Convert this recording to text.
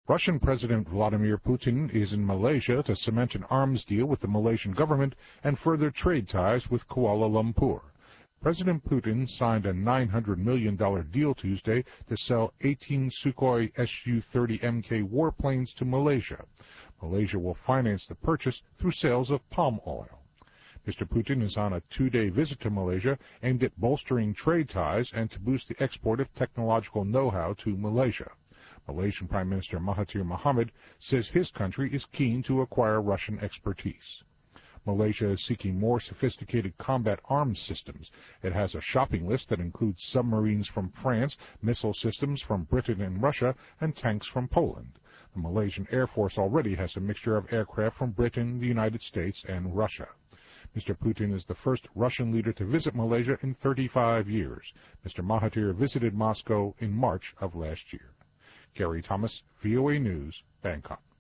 Russian President Vladimir Putin is in Malaysia to cement an arms deal with the Malaysian government and further trade ties with Kuala Lumpur. President Putin signed a $900 million deal Tuesday to sell 18 Sukhoi Su-30 Mk warplanes to Malaysia. Malaysia will finance the purchase through sales of palm oil. Mr. Putin is on a two-day visit to Malaysia aimed at bolstering trade ties and to boost the export of technological know-how to Malaysia. Malaysian Prime Minister Mahathir Mohamad says his country is keen to acquire Russian expertise. Malaysia is seeking more sophisticated combat arms systems. It has a shopping list that includes submarines from France, missile systems from Britain and Russia, and tanks from Poland. The Malaysian Air Force already has a mixture of aircraft from Britain, the United States, and Russia. Mr. Putin is the first Russian leader to visit Malaysia in 35 years. Mr. Mahathir visited Moscow in March of last year. Gary Thomas, VOA News, Bangkok.